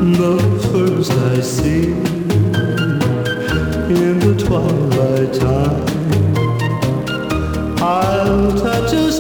The first I see in the twilight time, I'll touch a